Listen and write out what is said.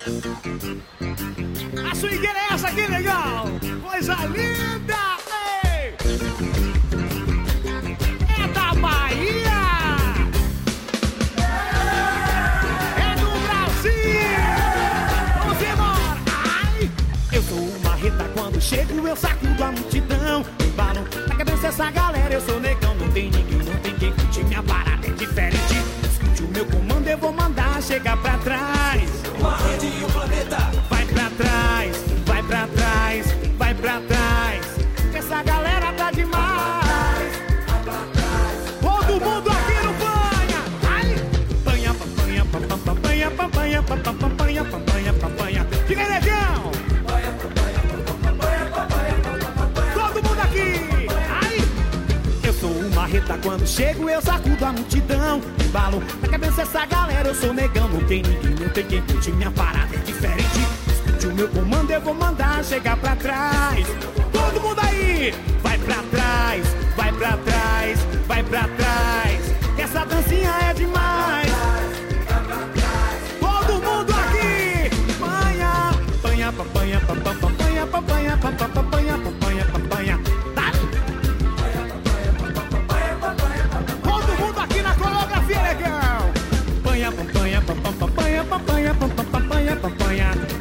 A swingueira é essa aqui, legal. Coisa linda. Ei. É da Bahia. É do Brasil. Vamos embora. Ai. Eu sou uma marreta, quando chego eu sacudo a multidão. Embalo na cabeça essa galera, eu sou negão. Não tem ninguém, não tem quem curte, minha parada é diferente. Escute o meu comando, eu vou mandar chegar pra trás. Uma rede e o planeta. Vai pra trás, vai pra trás, vai pra trás. Que essa galera tá demais. Todo mundo aqui no banha. Ai! Banha, papanha, papanha, papanha, papanha, papanha, papanha. Fica negão! Todo mundo aqui! Ai! Eu sou uma marreta, quando chego eu sacudo a multidão. Embalo na cabeça essa galera, eu sou negão. Não tem ninguém, não tem quem curte, minha parada é diferente. Escute o meu comando, eu vou mandar chegar pra trás. Todo mundo aí! Vai pra trás, vai pra trás, vai pra trás. Essa dancinha é demais. Todo mundo aqui! Panha, panha, papanha, papanha, papanha, papanha, papanha, papanha. Todo mundo aqui na coreografia, legal! Panha, papanha, papanha, papanha, papanha, papanha.